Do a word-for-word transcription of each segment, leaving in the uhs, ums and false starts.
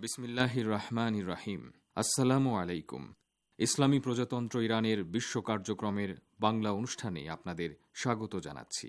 বিসমিল্লাহির রহমানির রহিম। আসসালামু আলাইকুম। ইসলামী প্রজাতন্ত্র ইরানের বিশ্ব কার্যক্রমের বাংলা অনুষ্ঠানে আপনাদের স্বাগত জানাচ্ছি।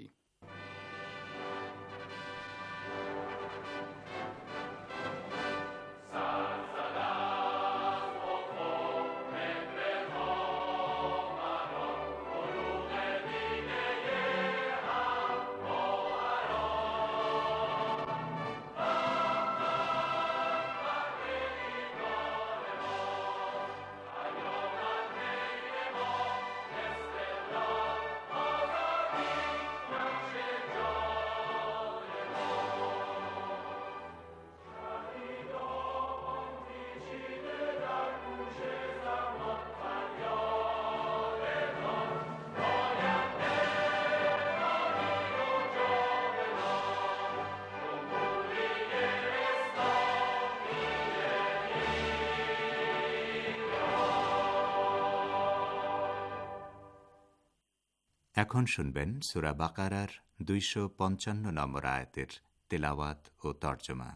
এখন শুনবেন সূরা বাকারার দুইশো পঞ্চান্ন নম্বর আয়াতের তেলাওয়াত ও তর্জমা।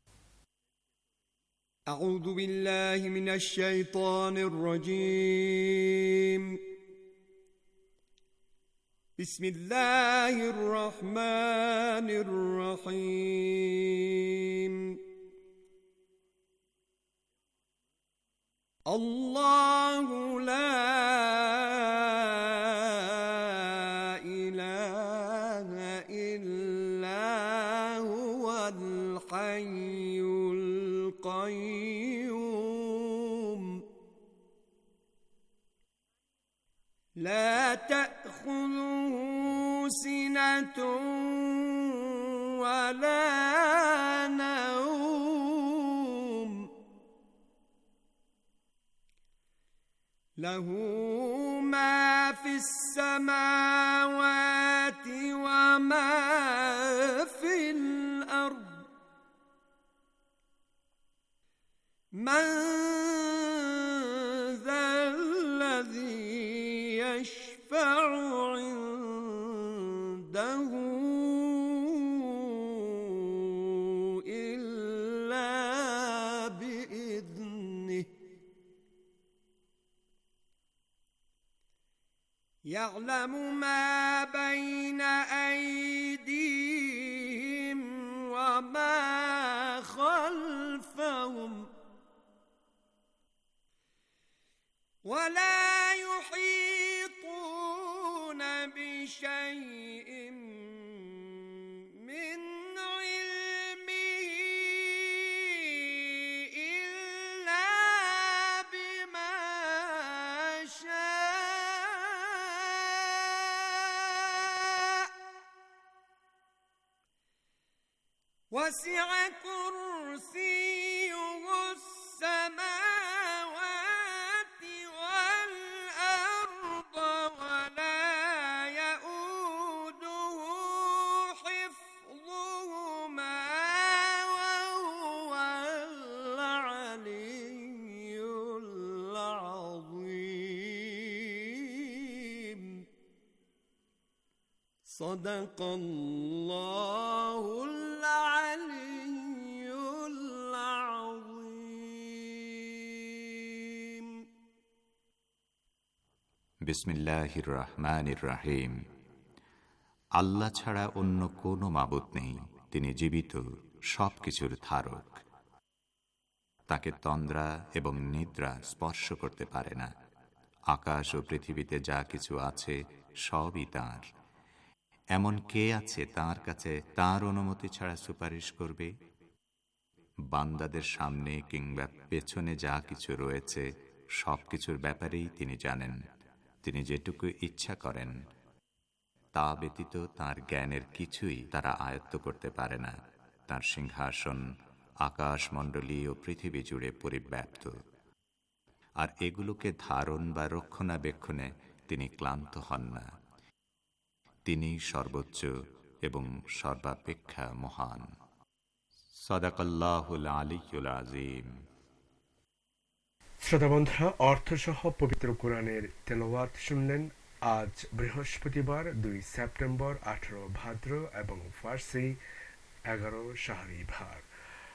আউযু বিল্লাহি মিনাশ শাইতানির রাজীম। বিসমিল্লাহির রহমানির রহিম। আল্লাহু লা لا تأخذه سنة ولا نوم له ما في السماوات وما في الأرض من ذا الذي يشفع عنده إلا بإذنه يعلم ما بين أيديهم وما خلفهم ولا يحيطون بشيء من علمه إلا بما شاء وسع كرسيه السماوات والأرض ولا يؤوده حفظهما وهو العلي العظيم. صدق الله العلي العظيم. বিসমিল্লাহির রহমানির রহিম। আল্লাহ ছাড়া অন্য কোনো মাবুদ নেই, তিনি জীবিত, সব কিছুর ধারক। তাকে তন্দ্রা এবং নিদ্রা স্পর্শ করতে পারে না। আকাশ ও পৃথিবীতে যা কিছু আছে সবই তাঁর। এমন কে আছে তাঁর কাছে তাঁর অনুমতি ছাড়া সুপারিশ করবে? বান্দাদের সামনে কিংবা পেছনে যা কিছু রয়েছে সব কিছুর ব্যাপারেই তিনি জানেন। তিনি যেটুকু ইচ্ছা করেন তা ব্যতীত তাঁর জ্ঞানের কিছুই তারা আয়ত্ত করতে পারে না। তাঁর সিংহাসন আকাশমণ্ডলী ও পৃথিবী জুড়ে পরিব্যাপ্ত, আর এগুলোকে ধারণ বা রক্ষণাবেক্ষণে তিনি ক্লান্ত হন না। তিনি সর্বোচ্চ এবং সর্বাপেক্ষা মহান। সাদাকাল্লাহুল আলিয়্যুল আযীম। শ্রোতা বন্ধুরা, অর্থসহ পবিত্র কোরআনের তেলাওয়াত শুনলেন আজ বৃহস্পতিবার দুই সেপ্টেম্বর আঠারো ভাদ্র এবং ফার্সি এগারো শাহরিভার।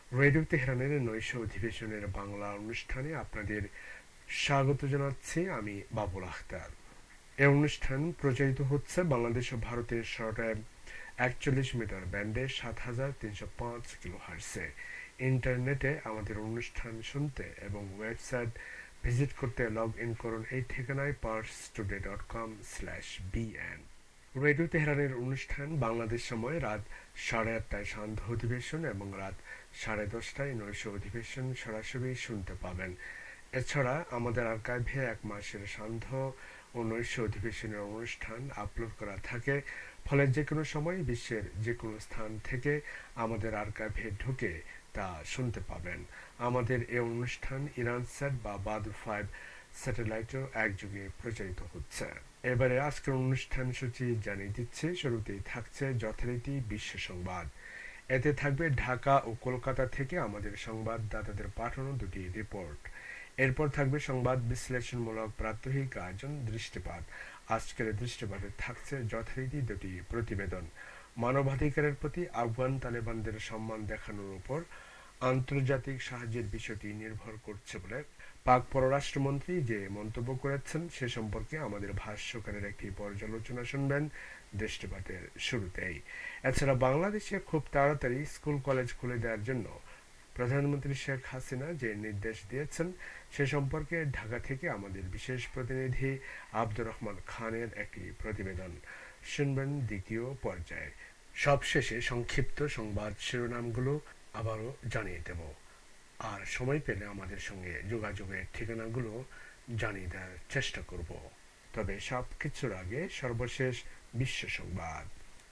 রেডিও তেহরানের নৈশ অধিবেশনের বাংলা অনুষ্ঠানে আপনাদের স্বাগত জানাচ্ছি আমি বাবুল আখতার। এই অনুষ্ঠান প্রচারিত হচ্ছে বাংলাদেশ ও ভারতের শর্টওয়েভ একচল্লিশ মিটার ব্যান্ডে সাত হাজার তিনশো পাঁচ কিলোহার্টজে। ইন্টারনেটে আমাদের অনুষ্ঠান শুনতে এবং ওয়েবসাইট ভিজিট করতে লগ ইন করুন এই ঠিকানায় Pars today dot com slash BN. Radio তেহরানের অনুষ্ঠান বাংলাদেশ সময় রাত সাড়ে আটটায় সান্ধ্য অধিবেশন এবং রাত সাড়ে দশটায় নৈশ অধিবেশন সরাসরি শুনতে পাবেন। এছাড়া আমাদের আর্কাইভে এক মাসের সান্ধ্য ও নৈশ অধিবেশনের অনুষ্ঠান আপলোড করা থাকে, ফলে যে কোনো সময় বিশ্বের যে কোনো স্থান থেকে আমাদের আর্কাইভে ঢুকে তা শুনতে পাবেন। আমাদের এই অনুষ্ঠান ইরানস্যাট বা বাদর ফাইভ স্যাটেলাইটও একযোগে প্রচারিত হচ্ছে। এবারে আজকের অনুষ্ঠান সূচি জানিয়ে দিচ্ছে। শুরুতেই থাকছে যথারীতি বিশ্ব সংবাদ। এতে থাকবে ঢাকা ও কলকাতা থেকে আমাদের সংবাদদাতাদের পাঠানো দুটি রিপোর্ট। এরপর থাকবে সংবাদ বিশ্লেষণমূলক প্রাত্যহিক আয়োজন দৃষ্টিপাত। আজকের দৃষ্টিপাতে থাকছে যথারীতি দুটি প্রতিবেদন। মানবাধিকারের প্রতি আফগান তালেবানদের সম্মান দেখানোর উপর আন্তর্জাতিক সাহায্যের বিষয়টি নির্ভর করছে বলে পাক পররাষ্ট্রমন্ত্রী যে মন্তব্য করেছেন সে সম্পর্কে আমাদের ভাষ্যকারের একটি পর্যালোচনা শুনবেন দৃষ্টিপাতের শুরুতেই। এছাড়া বাংলাদেশে খুব তাড়াতাড়ি স্কুল কলেজ খুলে দেওয়ার জন্য প্রধানমন্ত্রী শেখ হাসিনা যে নির্দেশ দিয়েছেন সে সম্পর্কে ঢাকা থেকে আমাদের বিশেষ প্রতিনিধি আব্দুর রহমান খানের একটি প্রতিবেদন শুনবেন দ্বিতীয় পর্যায়ে। সবশেষে সংক্ষিপ্ত সংবাদ শিরোনামগুলো আবারও জানিয়ে দেব, আর সময় পেলে আমাদের সঙ্গে যোগাযোগের ঠিকানাগুলো জানিয়ে দেওয়ার চেষ্টা করব। তবে সব কিছুর আগে সর্বশেষ বিশ্ব সংবাদ।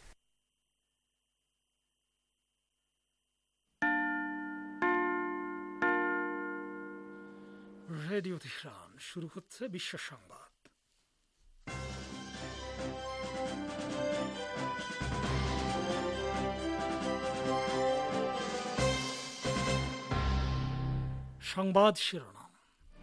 রেডিও তেহরান, শুরু হচ্ছে বিশ্ব সংবাদ। সংবাদ শিরোনাম।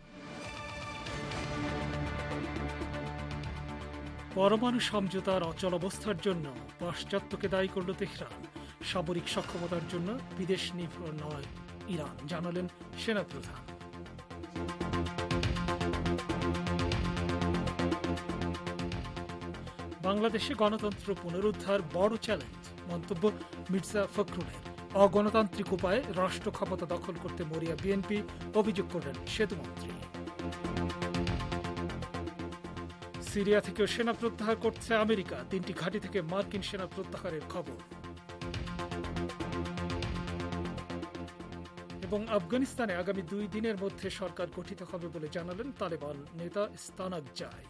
পরমাণু সমঝোতার অচলাবস্থার জন্য পাশ্চাত্যকে দায়ী করল তেহরান। সামরিক সক্ষমতার জন্য বিদেশ নির্ভর নয় ইরান, জানালেন সেনাপ্রধান। বাংলাদেশে গণতন্ত্র পুনরুদ্ধার বড় চ্যালেঞ্জ, মন্তব্য মির্জা ফখরুলের। অগণতান্ত্রিক উপায়ে রাষ্ট্র ক্ষমতা দখল করতে মরিয়া বিএনপি, অভিযোগ করলেন সেতুমন্ত্রী। সিরিয়া থেকেও সেনা প্রত্যাহার করছে আমেরিকা, তিনটি ঘাঁটি থেকে মার্কিন সেনা প্রত্যাহারের খবর। এবং আফগানিস্তানে আগামী দুই দিনের মধ্যে সরকার গঠিত হবে বলে জানালেন তালেবান নেতা স্তানাকজাই।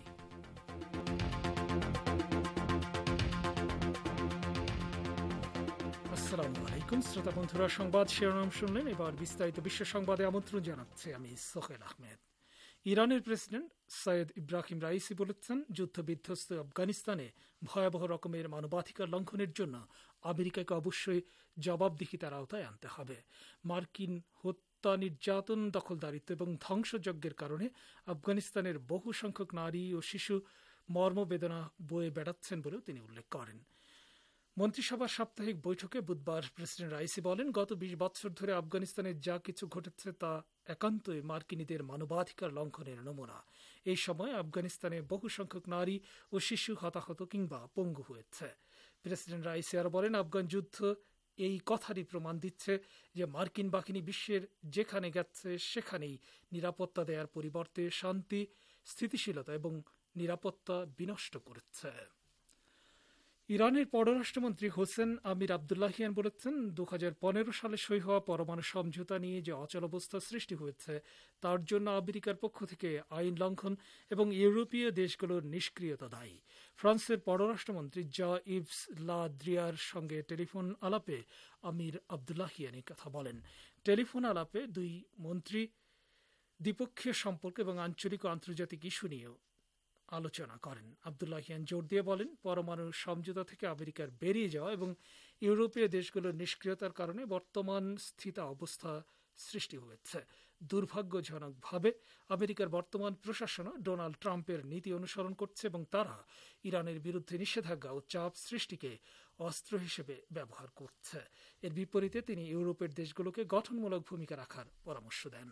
আসসালামু আলাইকুম শ্রোতা বন্ধুরা, সংবাদ শিরোনাম শুনলেন। এবার বিস্তারিত বিশ্ব সংবাদে আমন্ত্রণ জানাচ্ছে আমি সোহেল আহমেদ। ইরানের প্রেসিডেন্ট সৈয়দ ইব্রাহিম রাইসি বলেছেন, যুদ্ধ বিধ্বস্ত আফগানিস্তানে ভয়াবহ রকমের মানবাধিকার লঙ্ঘনের জন্য আমেরিকাকে অবশ্যই জবাবদিহিতার আওতায় আনতে হবে। মার্কিন হত্যা, নির্যাতন, দখলদারিত্ব এবং ধ্বংসযজ্ঞের কারণে আফগানিস্তানের বহু সংখ্যক নারী ও শিশু মর্মবেদনা বয়ে বেড়াচ্ছেন বলেও তিনি উল্লেখ করেন। মন্ত্রিসভার সাপ্তাহিক বৈঠকে বুধবার প্রেসিডেন্ট রাইসি বলেন, গত বিশ বছর ধরে আফগানিস্তানে যা কিছু ঘটেছে তা একান্তই মার্কিনীদের মানবাধিকার লঙ্ঘনের নমুনা। এই সময় আফগানিস্তানে বহু সংখ্যক নারী ও শিশু হতাহত কিংবা পঙ্গু হয়েছে। প্রেসিডেন্ট রাইসি আরও বলেন, আফগান যুদ্ধ এই কথারই প্রমাণ দিচ্ছে যে মার্কিন বাহিনী বিশ্বের যেখানে গেছে সেখানেই নিরাপত্তা দেওয়ার পরিবর্তে শান্তি, স্থিতিশীলতা এবং নিরাপত্তা বিনষ্ট করেছে। ইরানের পররাষ্ট্রমন্ত্রী হোসেন আমির আবদুল্লাহিয়ান বলেছেন, দু হাজার পনেরো সালে সই হওয়া পরমাণু সমঝোতা নিয়ে যে অচলাবস্থা সৃষ্টি হয়েছে তার জন্য আমেরিকার পক্ষ থেকে আইন লঙ্ঘন এবং ইউরোপীয় দেশগুলোর নিষ্ক্রিয়তা দায়ী। ফ্রান্সের পররাষ্ট্রমন্ত্রী জা ইভস লা দ্রিয়ার সঙ্গে টেলিফোন আলাপে আমির আবদুল্লাহিয়ান এই কথা বলেন। টেলিফোন আলাপে দুই মন্ত্রী দ্বিপক্ষীয় সম্পর্ক এবং আঞ্চলিক ও আন্তর্জাতিক ইস্যু নিয়েও আলোচনা করেন। আবদুল্লাহিয়ান জোর দিয়ে বলেন, পরমাণু সমঝোতা থেকে আমেরিকার বেরিয়ে যাওয়া এবং ইউরোপীয় দেশগুলোর নিষ্ক্রিয়তার কারণে বর্তমান স্থিতা অবস্থা সৃষ্টি হয়েছে। দুর্ভাগ্যজনকভাবে আমেরিকার বর্তমান প্রশাসনও ডোনাল্ড ট্রাম্পের নীতি অনুসরণ করছে এবং তারা ইরানের বিরুদ্ধে নিষেধাজ্ঞা ও চাপ সৃষ্টিকে অস্ত্র হিসেবে ব্যবহার করছে। এর বিপরীতে তিনি ইউরোপের দেশগুলোকে গঠনমূলক ভূমিকা রাখার পরামর্শ দেন।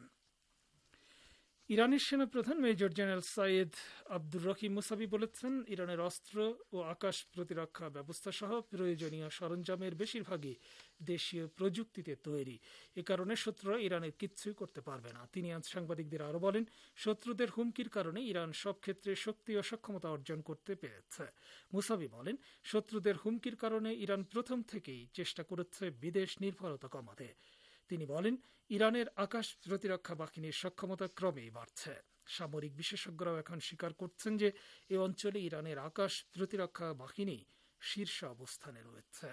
ইরানের সেনাপ্রধান major general Sayyed Abdur Rahim Mousavi বলেছেন, ইরানের অস্ত্র ও আকাশ প্রতিরক্ষা ব্যবস্থা সহ প্রয়োজনীয় সরঞ্জামের বেশিরভাগই দেশীয় প্রযুক্তিতে তৈরি। এ কারণে শত্রুরা ইরানের কিচ্ছুই করতে পারবে না। তিনি আজ সাংবাদিকদের আরও বলেন, শত্রুদের হুমকির কারণে ইরান সব ক্ষেত্রে শক্তি ও সক্ষমতা অর্জন করতে পেরেছে। মুসাবি বলেন, শত্রুদের হুমকির কারণে ইরান প্রথম থেকেই চেষ্টা করেছে বিদেশ নির্ভরতা কমাতে। তিনি বলেন, ইরানের আকাশ প্রতিরক্ষা বাহিনীর সক্ষমতা ক্রমেই বাড়ছে। সামরিক বিশেষজ্ঞরাও এখন স্বীকার করছেন যে এ অঞ্চলে ইরানের আকাশ প্রতিরক্ষা বাহিনী শীর্ষ অবস্থানে রয়েছে।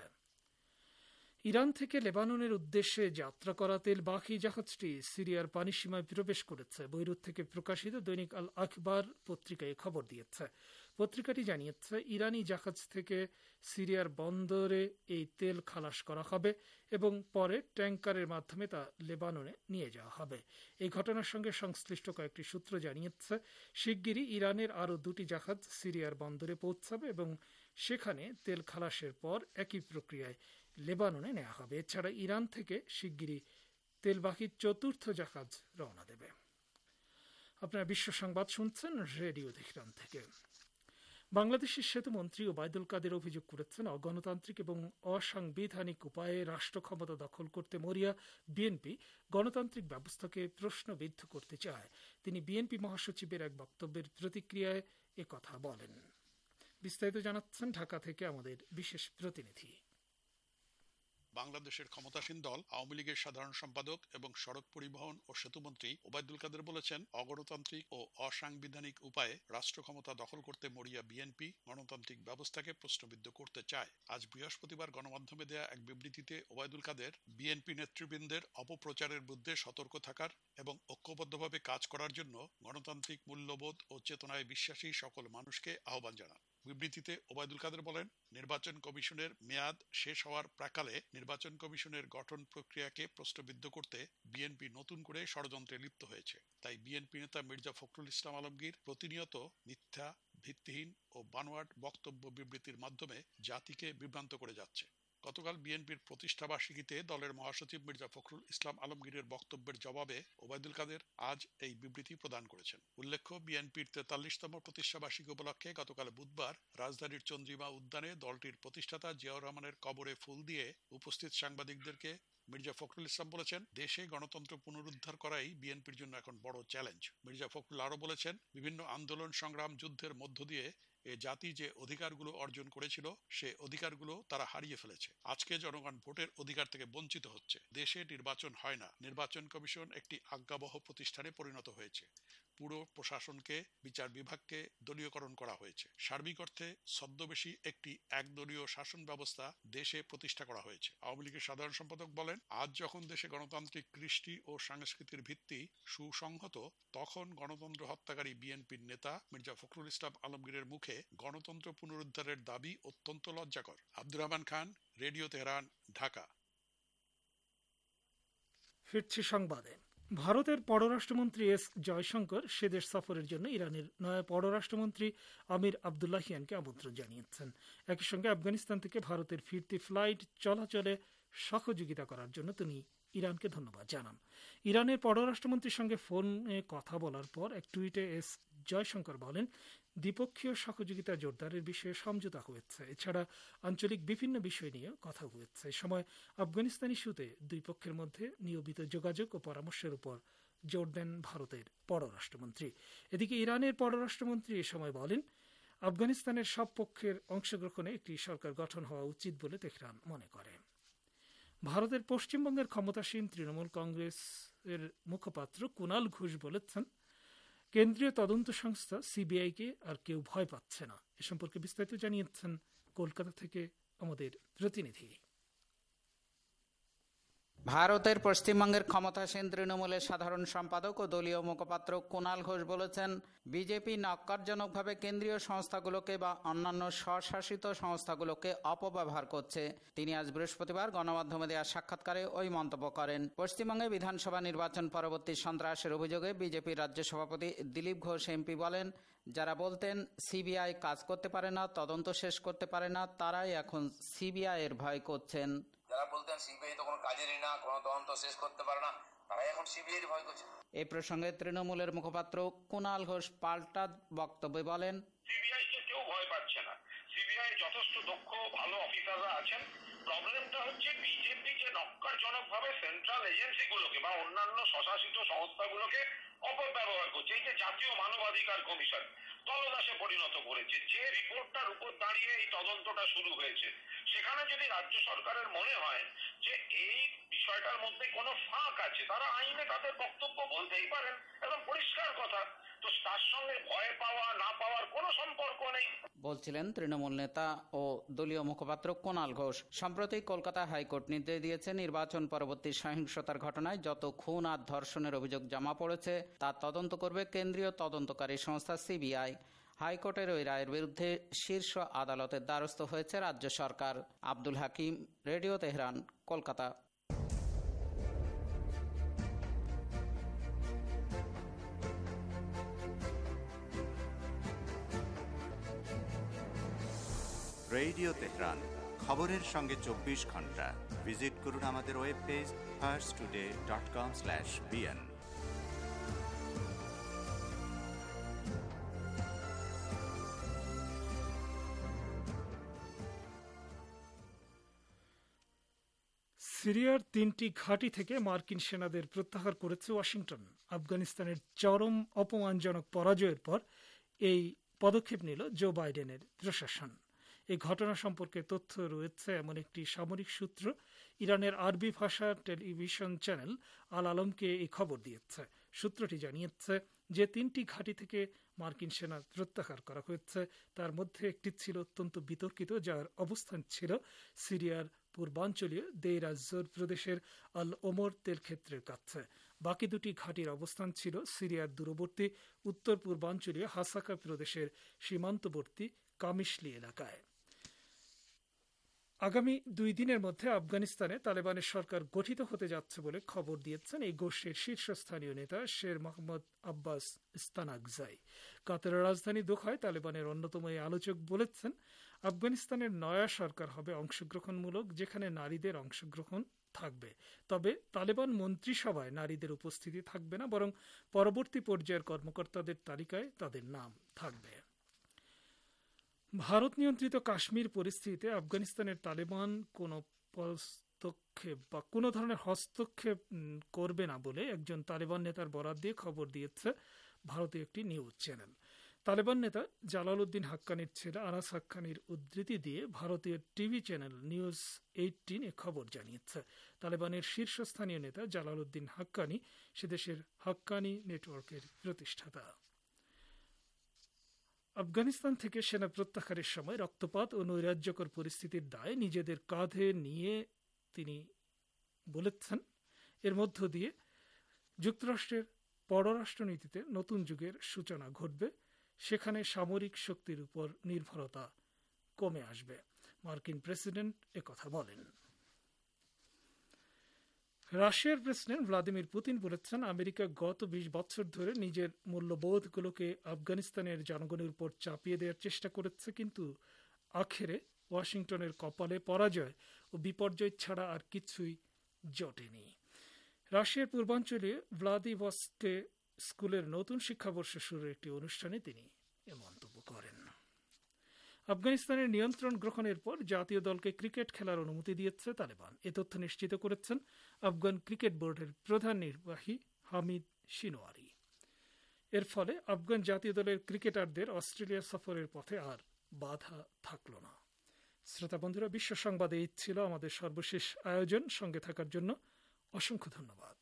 ইরান থেকে লেবাননের উদ্দেশ্যে যাত্রা করা তেলবাহী জাহাজটি সিরিয়ার পানিসীমায় প্রবেশ করেছে। বৈরুত থেকে প্রকাশিত দৈনিক আল আখবার পত্রিকায় খবর দিয়েছে। পত্রিকাটি জানিয়েছে, ইরানি জাহাজ থেকে সিরিয়ার বন্দরে এই তেল খালাস করা হবে এবং পরে ট্যাঙ্কারের মাধ্যমে তা লেবাননে নিয়ে যাওয়া হবে। এই ঘটনার সঙ্গে সংশ্লিষ্ট কয়েকটি সূত্র জানিয়েছে, শিগগিরই ইরানের আরও দুটি জাহাজ সিরিয়ার বন্দরে পৌঁছাবে এবং সেখানে তেল খালাসের পর একই প্রক্রিয়ায় লেবাননে নেওয়া হবে। এছাড়া ইরান থেকে শিগগিরই তেলবাহী চতুর্থ জাহাজ রওনা দেবে। আপনারা বিশ্ব সংবাদ শুনছেন রেডিও তেহরান থেকে। বাংলাদেশের সেতুমন্ত্রী ওবায়দুল কাদের অভিযোগ করেছেন, অগণতান্ত্রিক এবং অসাংবিধানিক উপায়ে রাষ্ট্র ক্ষমতা দখল করতে মরিয়া বিএনপি গণতান্ত্রিক ব্যবস্থাকে প্রশ্নবিদ্ধ করতে চায়। তিনি বিএনপি মহাসচিবের এক বক্তব্যের প্রতিক্রিয়ায় একথা বলেন। বিস্তারিত জানাচ্ছেন ঢাকা থেকে আমাদের বিশেষ প্রতিনিধি। বাংলাদেশের ক্ষমতাসীন দল আওয়ামী লীগের সাধারণ সম্পাদক এবং সড়ক পরিবহন ও সেতুমন্ত্রী ওবায়দুল কাদের বলেছেন, অগণতান্ত্রিক ও অসাংবিধানিক উপায়ে রাষ্ট্র ক্ষমতা দখল করতে মরিয়া বিএনপি গণতান্ত্রিক ব্যবস্থাকে প্রশ্নবিদ্ধ করতে চায়। আজ বৃহস্পতিবার গণমাধ্যমে দেয়া এক বিবৃতিতে ওবায়দুল কাদের বিএনপি নেতৃবৃন্দের অপপ্রচারের বিরুদ্ধে সতর্ক থাকার এবং ঐক্যবদ্ধভাবে কাজ করার জন্য গণতান্ত্রিক মূল্যবোধ ও চেতনায় বিশ্বাসী সকল মানুষকে আহ্বান জানান। বিবৃতিতে ওবায়দুল কাদের বলেন, নির্বাচন কমিশনের মেয়াদ শেষ হওয়ার প্রাকালে নির্বাচন কমিশনের গঠন প্রক্রিয়াকে প্রশ্নবিদ্ধ করতে বিএনপি নতুন করে ষড়যন্ত্রে লিপ্ত হয়েছে। তাই বিএনপি নেতা মির্জা ফখরুল ইসলাম আলমগীর প্রতিনিয়ত মিথ্যা, ভিত্তিহীন ও বানোয়াট বক্তব্য বিবৃতির মাধ্যমে জাতিকে বিভ্রান্ত করে যাচ্ছে। গতকাল বিএনপির প্রতিষ্ঠাবার্ষিকীতে দলের মহাসচিব মির্জা ফখরুল ইসলাম আলমগীরের বক্তব্যের জবাবে ওবায়দুল কাদের আজ এই বিবৃতি প্রদান করেছেন। উল্লেখ্য, বিএনপির তেতাল্লিশতম প্রতিষ্ঠাবার্ষিকী উপলক্ষে গতকাল বুধবার রাজধানীর চন্দ্রিমা উদ্যানে দলটির প্রতিষ্ঠাতা জিয়াউর রহমানের কবরে ফুল দিয়ে উপস্থিত সাংবাদিকদেরকে মির্জা ফখরুল ইসলাম বলেছেন, দেশে গণতন্ত্র পুনরুদ্ধার করাই বিএনপির জন্য এখন বড় চ্যালেঞ্জ। মির্জা ফখরুল আরও বলেছেন, বিভিন্ন আন্দোলন, সংগ্রাম, যুদ্ধের মধ্য দিয়ে এ জাতি যে অধিকারগুলো অর্জন করেছিল সে অধিকারগুলো তারা হারিয়ে ফেলেছে। আজকে জনগণ ভোটের অধিকার থেকে বঞ্চিত হচ্ছে। দেশে নির্বাচন হয় না। নির্বাচন কমিশন একটি আজ্ঞাবহ প্রতিষ্ঠানে পরিণত হয়েছে। পুরো প্রশাসনকে, বিচার বিভাগকে দলীয়করণ করা হয়েছে। সার্বিক অর্থে ছদ্মবেশী একটি একদলীয় শাসন ব্যবস্থা দেশে প্রতিষ্ঠা করা হয়েছে। আওয়ামী লীগের সাধারণ সম্পাদক বলেন, আজ যখন দেশে গণতান্ত্রিক কৃষ্টি ও সংস্কৃতির ভিত্তি সুসংহত, তখন গণতন্ত্র হত্যাকারী বিএনপির নেতা মির্জা ফখরুল ইসলাম আলমগীরের মুখে গণতন্ত্র পুনরুদ্ধারের দাবি অত্যন্ত লজ্জাকর। Abdur Rahman Khan, radio Tehran, Dhaka. ফিরছি সংবাদে। ভারতের পররাষ্ট্রমন্ত্রী এস জয়শঙ্কর সেদেশ সফরের জন্য ইরানের নয়া পররাষ্ট্রমন্ত্রী আমির আবদুল্লাহিয়ানকে আমন্ত্রণ জানিয়েছেন। একই সঙ্গে আফগানিস্তান থেকে ভারতের ফিরতি ফ্লাইট চলাচলে সহযোগিতা করার জন্য তিনি ইরানকে ধন্যবাদ জানান। ইরানের পররাষ্ট্রমন্ত্রীর সঙ্গে ফোনে কথা বলার পর এক টুইটে এস জয়শঙ্কর বলেন, দ্বিপক্ষীয় সহযোগিতা জোরদারের বিষয়ে সমঝোতা হয়েছে। এছাড়া আঞ্চলিক বিভিন্ন বিষয় নিয়ে কথা হয়েছে। এ সময় আফগানিস্তান ইস্যুতে দুই পক্ষের মধ্যে নিয়মিত যোগাযোগ ও পরামর্শের উপর জোর দেন ভারতের পররাষ্ট্রমন্ত্রী। এদিকে ইরানের পররাষ্ট্রমন্ত্রী এ সময় বলেন, আফগানিস্তানের সব পক্ষের অংশগ্রহণে একটি সরকার গঠন হওয়া উচিত বলে তেহরান মনে করে। ভারতের পশ্চিমবঙ্গের ক্ষমতাসীন তৃণমূল কংগ্রেসের মুখপাত্র কুণাল ঘোষ বলেছেন, কেন্দ্রীয় তদন্ত সংস্থা সিবিআইকে আর কেউ ভয় পাচ্ছে না। এ সম্পর্কে বিস্তারিত জানিয়েছেন কলকাতা থেকে আমাদের প্রতিনিধি। ভারতের পশ্চিমবঙ্গের ক্ষমতাসীন তৃণমূলের সাধারণ সম্পাদক ও দলীয় মুখপাত্র কুণাল ঘোষ বলেছেন, বিজেপি ন্যক্কারজনকভাবে কেন্দ্রীয় সংস্থাগুলোকে বা অন্যান্য স্বশাসিত সংস্থাগুলোকে অপব্যবহার করছে। তিনি আজ বৃহস্পতিবার গণমাধ্যমে দেওয়া সাক্ষাৎকারে ওই মন্তব্য করেন। পশ্চিমবঙ্গে বিধানসভা নির্বাচন পরবর্তী সন্ত্রাসের অভিযোগে বিজেপির রাজ্য সভাপতি দিলীপ ঘোষ এমপি বলেন, যারা বলতেন সিবিআই কাজ করতে পারে না, তদন্ত শেষ করতে পারে না, তারাই এখন সিবিআই এর ভয় করছেন। যারা বলতেন সিবিআই তো কোনো কাজেরই না, কোনো তদন্ত শেষ করতে পারে না, তারাই এখন সিবিআই এর ভয় করছে। এই প্রসঙ্গে তৃণমূলের মুখপাত্র কুণাল ঘোষ পাল্টা বক্তব্যে বলেন, সিবিআই কে কেউ ভয় পাচ্ছে না, সিবিআই যথেষ্ট দক্ষ ভালো অফিসাররা আছেন। প্রবলেমটা হচ্ছে বিজেপি যে নক্কারজনক ভাবে সেন্ট্রাল এজেন্সিগুলোকে বা অন্যান্য স্বশাসিত সংস্থাগুলোকে অপব্যবহার করছে। এই যে জাতীয় মানবাধিকার কমিশন তলদাসে পরিণত করেছে, যে রিপোর্টটার উপর দাঁড়িয়ে এই তদন্তটা শুরু হয়েছে, সেখানে যদি রাজ্য সরকারের মনে হয় যে এই বিষয়টার মধ্যে কোনো ফাঁক আছে, তারা আইনে তাদের বক্তব্য বলতেই পারেন, এবং পরিষ্কার কথা। তো তার সঙ্গে ভয় পাওয়া না পাওয়ার কোনো সম্পর্ক নেই, বলছিলেন তৃণমূল নেতা ও দলীয় মুখপাত্র কুণাল ঘোষ। সম্প্রতি কলকাতা হাইকোর্ট নির্দেশ দিয়েছে, নির্বাচন পরবর্তী সহিংসতার ঘটনায় যত খুন আর ধর্ষণের অভিযোগ জমা পড়েছে তার তদন্ত করবে কেন্দ্রীয় তদন্তকারী সংস্থা সিবিআই। হাইকোর্টের ওই রায়ের বিরুদ্ধে শীর্ষ আদালতের দ্বারস্থ হয়েছে রাজ্য সরকার। Abdul Hakim, radio Tehran, Kolkata. Radio Tehran, খবরের সঙ্গে চব্বিশ ঘন্টা। ভিজিট করুন আমাদের web page Pars today dot com slash BN. সিরিয়ার তিনটি ঘাঁটি থেকে মার্কিন সেনাদের প্রত্যাহার করেছে ওয়াশিংটন। আফগানিস্তানের চরম অপমানজনক পরাজয়ের পর এই পদক্ষেপ নিল জো বাইডেনের প্রশাসন। এই ঘটনা সম্পর্কে তথ্য রয়েছে এমন একটি সামরিক সূত্র ইরানের আরবি ভাষার টেলিভিশন চ্যানেল আল আলমকে এই খবর দিয়েছে। সূত্রটি জানিয়েছে যে তিনটি ঘাঁটি থেকে মার্কিন সেনা প্রত্যাহার করা হয়েছে, তার মধ্যে একটি ছিল অত্যন্ত বিতর্কিত, যার অবস্থান ছিল সিরিয়ার পূর্বাঞ্চলীয় দেইর আজ-জোর প্রদেশের আল ওমর তেল ক্ষেত্রের কাছে। বাকি দুটি ঘাঁটির অবস্থান ছিল সিরিয়ার দূরবর্তী উত্তর পূর্বাঞ্চলীয় হাসাকা প্রদেশের সীমান্তবর্তী কামিশলি এলাকায়। আগামী দুই দিনের মধ্যে আফগানিস্তানে তালেবানের সরকার গঠিত হতে যাচ্ছে বলে খবর দিয়েছেন এই গোষ্ঠীর শীর্ষস্থানীয় নেতা শের মোহাম্মদ আব্বাস ইস্তানাকজাই। কাতারের রাজধানী দোহায় তালেবানের অন্যতম এই আলোচক বলেছেন, আফগানিস্তানের নয়া সরকার হবে অংশগ্রহণমূলক, যেখানে নারীদের অংশগ্রহণ থাকবে। তবে তালেবান মন্ত্রিসভায় নারীদের উপস্থিতি থাকবে না, বরং পরবর্তী পর্যায়ের কর্মকর্তাদের তালিকায় তাদের নাম থাকবে। ভারত নিয়ন্ত্রিত কাশ্মীর পরিস্থিতিতে আফগানিস্তানের তালেবান কোনো হস্তক্ষেপ বা কোনো ধরনের হস্তক্ষেপ করবে না বলে একজন তালেবান নেতার বরাত দিয়ে খবর দিয়েছে ভারতীয় একটি নিউজ চ্যানেল। তালেবান নেতা জালাল উদ্দিন হাক্কানির ছেলে আনাস হাক্কানির উদ্ধৃতি দিয়ে ভারতীয় টিভি চ্যানেল নিউজ এইটিন এ খবর জানিয়েছে। তালেবানের শীর্ষস্থানীয় নেতা জালাল উদ্দিন হাক্কানি সেদেশের হাক্কানি নেটওয়ার্কের প্রতিষ্ঠাতা। আফগানিস্তান থেকে সেনা প্রত্যাহারের সময় রক্তপাত ও নৈরাজ্যকর পরিস্থিতির দায় নিজেদের কাঁধে নিয়ে তিনি বলেছেন, এর মধ্য দিয়ে যুক্তরাষ্ট্রের পররাষ্ট্রনীতিতে নতুন যুগের সূচনা ঘটবে, সেখানে সামরিক শক্তির উপর নির্ভরতা কমে আসবে। মার্কিন প্রেসিডেন্ট একথা বলেন। রাশিয়ার প্রেসিডেন্ট ভ্লাদিমির পুতিন বলেছেন, আমেরিকা গত বিশ বছর ধরে নিজের মূল্যবোধগুলোকে আফগানিস্তানের জনগণের উপর চাপিয়ে দেওয়ার চেষ্টা করেছে, কিন্তু আখেরে ওয়াশিংটনের কপালে পরাজয় ও বিপর্যয় ছাড়া আর কিছুই জটেনি। রাশিয়ার পূর্বাঞ্চলীয় ভ্লাদিভস্টকে স্কুলের নতুন শিক্ষাবর্ষ শুরুর একটি অনুষ্ঠানে তিনি এ মন্তব্য করেন। আফগানিস্তানের নিয়ন্ত্রণ গ্রহণের পর জাতীয় দলকে ক্রিকেট খেলার অনুমতি দিয়েছে তালেবান। এ তথ্য নিশ্চিত করেছেন আফগান ক্রিকেট বোর্ডের প্রধান নির্বাহী হামিদ শিনোয়ারি। এর ফলে আফগান জাতীয় দলের ক্রিকেটারদের অস্ট্রেলিয়া সফরের পথে আর বাধা থাকল না। শ্রোতা বন্ধুরা, বিশ্ব সংবাদে এই ছিল আমাদের সর্বশেষ আয়োজন। সঙ্গে থাকার জন্য অসংখ্য ধন্যবাদ।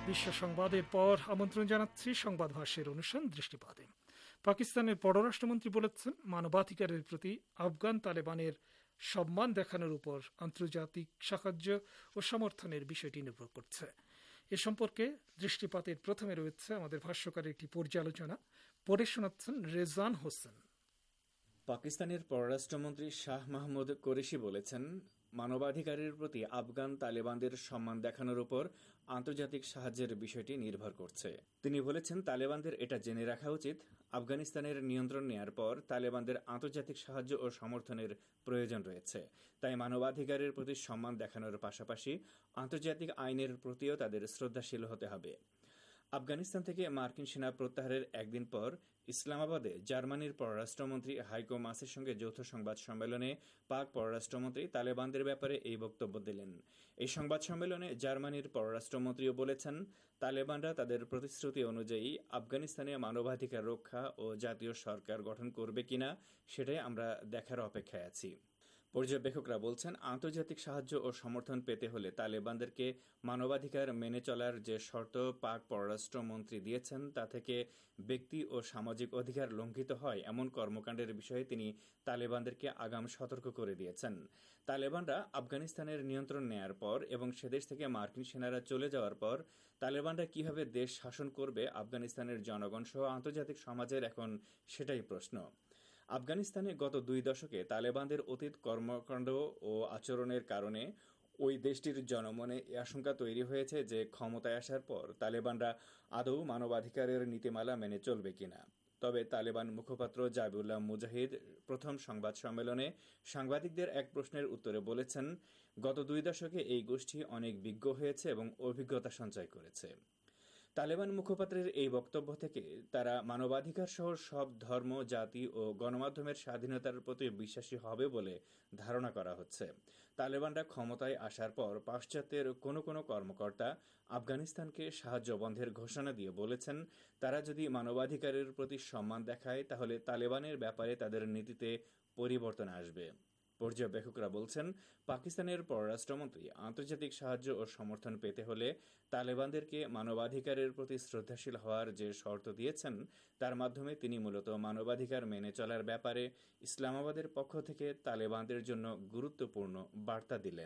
বিশ্ব সংবাদের পর আমন্ত্রণ জানাচ্ছি সংবাদ ভাষ্যের অনুষ্ঠান দৃষ্টিপাতে। পাকিস্তানের পররাষ্ট্রমন্ত্রী বলেছেন, মানবাধিকারের প্রতি আফগান তালেবানের সম্মান দেখানোর উপর আন্তর্জাতিক সাহায্য ও সমর্থনের বিষয়টি নির্ভর করছে। এ সম্পর্কে দৃষ্টিপাতের প্রথমে রয়েছে আমাদের ভাষ্যকারের একটি পর্যালোচনা, পড়ে শোনাচ্ছেন রেজান হোসেন। পাকিস্তানের পররাষ্ট্রমন্ত্রী শাহ মাহমুদ কোরেশি বলেছেন, মানবাধিকারের প্রতি আফগান তালেবানদের সম্মান দেখানোর উপর আন্তর্জাতিক সাহায্যের বিষয়টি নির্ভর করছে। তিনি বলেছেন, তালেবানদের এটা জেনে রাখা উচিত, আফগানিস্তানের নিয়ন্ত্রণ নেয়ার পর তালেবানদের আন্তর্জাতিক সাহায্য ও সমর্থনের প্রয়োজন রয়েছে। তাই মানবাধিকারের প্রতি সম্মান দেখানোর পাশাপাশি আন্তর্জাতিক আইনের প্রতিও তাদের শ্রদ্ধাশীল হতে হবে। আফগানিস্তান থেকে মার্কিন সেনা প্রত্যাহারের একদিন পর ইসলামাবাদে জার্মানির পররাষ্ট্রমন্ত্রী হাইকো মাসের সঙ্গে যৌথ সংবাদ সম্মেলনে পাক পররাষ্ট্রমন্ত্রী তালেবানদের ব্যাপারে এই বক্তব্য দিলেন। এই সংবাদ সম্মেলনে জার্মানির পররাষ্ট্রমন্ত্রীও বলেছেন, তালেবানরা তাদের প্রতিশ্রুতি অনুযায়ী আফগানিস্তানে মানবাধিকার রক্ষা ও জাতীয় সরকার গঠন করবে কিনা সেটাই আমরা দেখার অপেক্ষায় আছি। পর্যবেক্ষকরা বলছেন, আন্তর্জাতিক সাহায্য ও সমর্থন পেতে হলে তালেবানদেরকে মানবাধিকার মেনে চলার যে শর্ত পাক পররাষ্ট্রমন্ত্রী দিয়েছেন তা থেকে ব্যক্তি ও সামাজিক অধিকার লঙ্ঘিত হয় এমন কর্মকাণ্ডের বিষয়ে তিনি তালেবানদেরকে আগাম সতর্ক করে দিয়েছেন। তালেবানরা আফগানিস্তানের নিয়ন্ত্রণ নেয়ার পর এবং সেদেশ থেকে মার্কিন সেনারা চলে যাওয়ার পর তালেবানরা কিভাবে দেশ শাসন করবে আফগানিস্তানের জনগণ সহ আন্তর্জাতিক সমাজের এখন সেটাই প্রশ্ন। আফগানিস্তানে গত দুই দশকে তালেবানদের অতীত কর্মকাণ্ড ও আচরণের কারণে ওই দেশটির জনমনে এ আশঙ্কা তৈরি হয়েছে যে ক্ষমতায় আসার পর তালেবানরা আদৌ মানবাধিকারের নীতিমালা মেনে চলবে কিনা। তবে তালেবান মুখপাত্র জাবিউল্লাহ মুজাহিদ প্রথম সংবাদ সম্মেলনে সাংবাদিকদের এক প্রশ্নের উত্তরে বলেছেন, গত দুই দশকে এই গোষ্ঠী অনেক বিজ্ঞ হয়েছে এবং অভিজ্ঞতা সঞ্চয় করেছে। তালেবান মুখপাত্রের এই বক্তব্য থেকে তারা মানবাধিকার সহ সব ধর্ম, জাতি ও গণমাধ্যমের স্বাধীনতার প্রতি বিশ্বাসী হবে বলে ধারণা করা হচ্ছে। তালেবানরা ক্ষমতায় আসার পর পাশ্চাত্যের কোনো কোনো কর্মকর্তা আফগানিস্তানকে সাহায্য বন্ধের ঘোষণা দিয়ে বলেছেন, তারা যদি মানবাধিকারের প্রতি সম্মান দেখায় তাহলে তালেবানের ব্যাপারে তাদের নীতিতে পরিবর্তন আসবে। পর্যবেক্ষকরা বলছেন, পাকিস্তানের পররাষ্ট্রমন্ত্রী আন্তর্জাতিক সাহায্য ও সমর্থন পেতে হলে তালেবানদেরকে মানবাধিকারের প্রতি শ্রদ্ধাশীল হওয়ার যে শর্ত দিয়েছেন তার মাধ্যমে তিনি মূলত মানবাধিকার মেনে চলার ব্যাপারে ইসলামাবাদের পক্ষ থেকে তালেবানদের জন্য গুরুত্বপূর্ণ বার্তা দিলেন।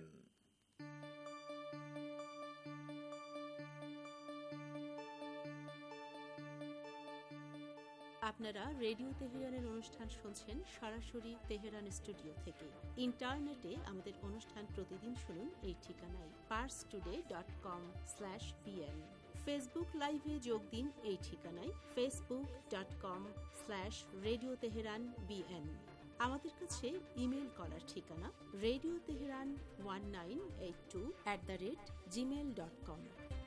আপনারা রেডিও তেহরানের অনুষ্ঠান শুনছেন সরাসরি তেহরান স্টুডিও থেকে। ইন্টারনেটে আমাদের অনুষ্ঠান প্রতিদিন শুনুন এই ঠিকানায় Pars today dot com slash BN. Facebook লাইভে যোগ দিন এই ঠিকানায় Facebook dot com slash radio Tehran BN. আমাদের কাছে ইমেল করার ঠিকানা radio Tehran one nine eight two at the rate Gmail dot com.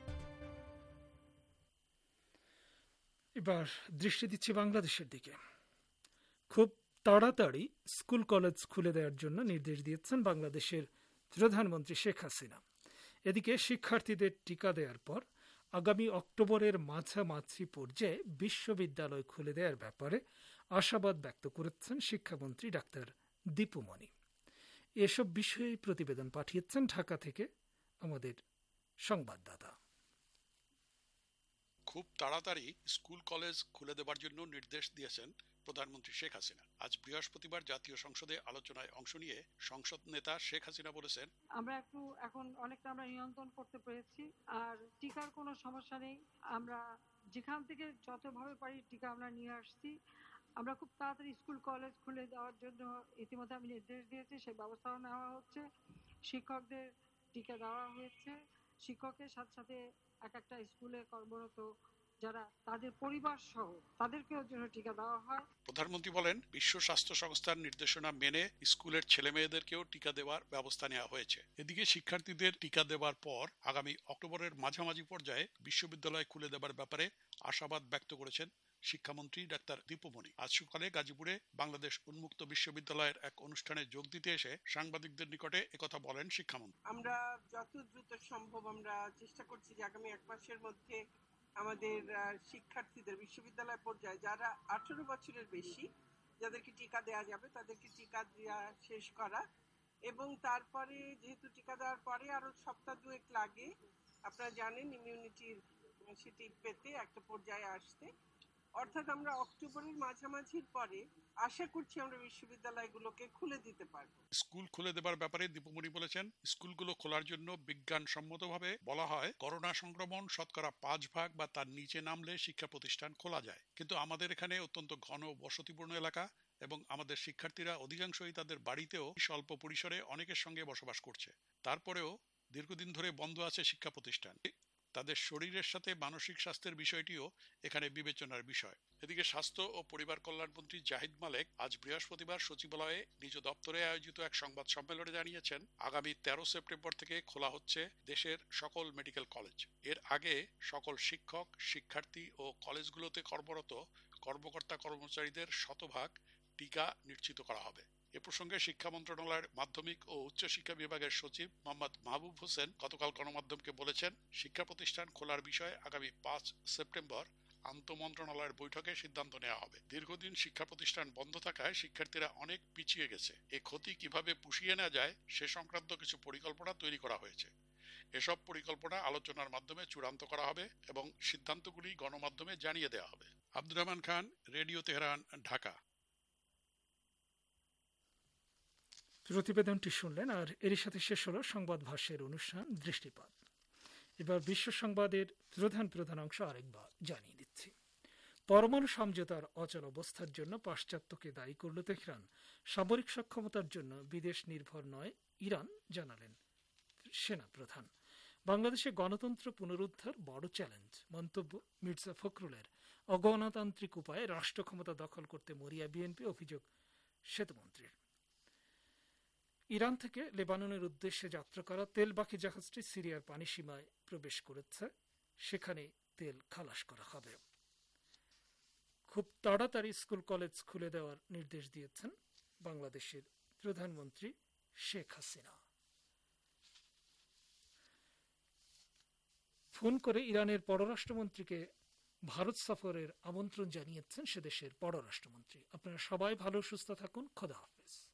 এবার দৃষ্টি দিচ্ছি বাংলাদেশের দিকে। খুব তাড়াতাড়ি স্কুল কলেজ খুলে দেওয়ার জন্য নির্দেশ দিয়েছেন বাংলাদেশের প্রধানমন্ত্রী শেখ হাসিনা। এদিকে শিক্ষার্থীদের টিকা দেওয়ার পর আগামী অক্টোবরের মাঝামাঝি পর্যায়ে বিশ্ববিদ্যালয় খুলে দেওয়ার ব্যাপারে আশাবাদ ব্যক্ত করেছেন শিক্ষামন্ত্রী ডাক্তার দীপু মনি। এসব বিষয়ে প্রতিবেদন পাঠিয়েছেন ঢাকা থেকে আমাদের সংবাদদাতা। খুব তাড়াতাড়ি স্কুল কলেজ খুলে দেবার জন্য নির্দেশ দিয়েছেন প্রধানমন্ত্রী শেখ হাসিনা। আজ বৃহস্পতিবার জাতীয় সংসদে আলোচনায় অংশ নিয়ে সংসদ নেতা শেখ হাসিনা বলেছেন, আমরা একটু এখন অনেকটা আমরা নিয়ন্ত্রণ করতে পেরেছি, আর টিকার কোনো সমস্যা নেই। আমরা যেখান থেকে যতভাবে পারি টিকা আমরা নিয়ে আসছি। আমরা খুব তাড়াতাড়ি স্কুল কলেজ খুলে দেওয়ার জন্য ইতিমধ্যে আমি নির্দেশ দিয়েছি, সেই ব্যবস্থাও নেওয়া হচ্ছে। শিক্ষকদের টিকা দেওয়া হয়েছে। শিক্ষকের সাথে সাথে এক একটা স্কুলে কর্মরত যারা তাদের পরিবার সহ তাদেরকেও জন্য টিকা দেওয়া হয়। প্রধানমন্ত্রী বলেন, বিশ্ব স্বাস্থ্য সংস্থার নির্দেশনা মেনে স্কুলের ছেলে মেয়েদেরকেও টিকা দেওয়ার ব্যবস্থা নেওয়া হয়েছে। এদিকে শিক্ষার্থীদের টিকা দেওয়ার পর আগামী অক্টোবরের মাঝামাঝি পর্যায়ে বিশ্ববিদ্যালয় খুলে দেওয়ার ব্যাপারে আশাবাদ ব্যক্ত করেছেন শিক্ষামন্ত্রী ডাক্তার দীপু মনি। আজ সকালে গাজীপুরে বাংলাদেশ উন্মুক্ত বিশ্ববিদ্যালয়ের এক অনুষ্ঠানে যোগ দিতে এসে সাংবাদিকদের নিকটে একথা বলেন শিক্ষামন্ত্রী। আমরা যত দ্রুত সম্ভব আমরা চেষ্টা করছি যে আগামী এক মাসের মধ্যে আমাদের শিক্ষার্থীদের বিশ্ববিদ্যালয় পর্যায়ে যারা আঠারো বছরের বেশি যাদেরকে টিকা দেওয়া যাবে তাদেরকে টিকা দেওয়া শেষ করা, এবং তারপরে যেহেতু টিকা দেওয়ার পরে আরো সপ্তাহ দুয়েক লাগে, আপনারা জানেন ইমিউনিটির সেটি পেতে একটা পর্যায়ে আসতে, অর্থাৎ আমরা অক্টোবরের মাঝামাঝির পরে আশা করছি আমরা বিশ্ববিদ্যালয়গুলোকে খুলে দিতে পারবো। স্কুল খুলে দেবার ব্যাপারে দীপমণি বলেছেন, স্কুলগুলো খোলার জন্য বিজ্ঞানসম্মতভাবে বলা হয় করোনা সংক্রমণ শতকরা পাঁচ ভাগ বা তার নিচে নামলে শিক্ষা প্রতিষ্ঠান খোলা যায়, কিন্তু আমাদের এখানে অত্যন্ত ঘন বসতিপূর্ণ এলাকা এবং আমাদের শিক্ষার্থীরা অধিকাংশই তাদের বাড়িতেও স্বল্প পরিসরে অনেকের সঙ্গে বসবাস করছে। তারপরেও দীর্ঘদিন ধরে বন্ধ আছে শিক্ষা প্রতিষ্ঠান। তাদের শরীরের সাথে মানসিক স্বাস্থ্যের বিষয়টিও এখানে বিবেচনার বিষয়। এদিকে স্বাস্থ্য ও পরিবার কল্যাণমন্ত্রী জাহিদ মালেক আজ বৃহস্পতিবার সচিবালয়ে নিজ দপ্তরে আয়োজিত এক সংবাদ সম্মেলনে জানিয়েছেন, আগামী তেরো সেপ্টেম্বর থেকে খোলা হচ্ছে দেশের সকল মেডিকেল কলেজ। এর আগে সকল শিক্ষক, শিক্ষার্থী ও কলেজগুলোতে কর্মরত কর্মকর্তা কর্মচারীদের শতভাগ টিকা নিশ্চিত করা হবে। এ প্রসঙ্গে শিক্ষা মন্ত্রণালয়ের মাধ্যমিক ও উচ্চশিক্ষা বিভাগের সচিব মোহাম্মদ মাহবুব হোসেন গতকাল গণমাধ্যমকে বলেছেন, শিক্ষা প্রতিষ্ঠান খোলার বিষয়ে আগামী পাঁচ সেপ্টেম্বর আন্তঃমন্ত্রণালয়ের বৈঠকে সিদ্ধান্ত নেওয়া হবে। দীর্ঘদিন শিক্ষা প্রতিষ্ঠান বন্ধ থাকায় শিক্ষার্থীরা অনেক পিছিয়ে গেছে। এই ক্ষতি কিভাবে পুষিয়ে নেওয়া যায় সে সংক্রান্ত কিছু পরিকল্পনা তৈরি করা হয়েছে। এসব পরিকল্পনা আলোচনার মাধ্যমে চূড়ান্ত করা হবে এবং সিদ্ধান্তগুলি গণমাধ্যমে জানিয়ে দেওয়া হবে। Abdur Rahman Khan, radio Tehran, Dhaka. প্রতিবেদনটি শুনলেন, আর এরই সাথে শেষ হল সংবাদ ভাষ্যের অনুষ্ঠান দৃষ্টিপাত। এবার বিশ্ব সংবাদের প্রধান প্রধান অংশ আরেকবার জানিয়ে দিচ্ছি। পরমাণু সমঝোতার অচল অবস্থার জন্য পাশ্চাত্যকে দায়ী করল তেহরান। সামরিক সক্ষমতার জন্য বিদেশ নির্ভর নয় ইরান, জানালেন সেনা প্রধান। বাংলাদেশে গণতন্ত্র পুনরুদ্ধার বড় চ্যালেঞ্জ, মন্তব্য মির্জা ফখরুলের। অগণতান্ত্রিক উপায়ে রাষ্ট্র ক্ষমতা দখল করতে মরিয়া বিএনপি, অভিযোগ সেতুমন্ত্রীর। ইরান থেকে লেবাননের উদ্দেশ্যে যাত্রা করা তেলবাহী জাহাজটি সিরিয়ার পানিসীমায় প্রবেশ করেছে, সেখানে তেল খালাস করা হবে। খুব তাড়াতাড়ি স্কুল কলেজ খুলে দেওয়ার নির্দেশ দিয়েছেন বাংলাদেশের প্রধানমন্ত্রী শেখ হাসিনা। ফোন করে ইরানের পররাষ্ট্রমন্ত্রীকে ভারত সফরের আমন্ত্রণ জানিয়েছেন সে দেশের পররাষ্ট্রমন্ত্রী। আপনারা সবাই ভালো সুস্থ থাকুন। খোদা হাফেজ।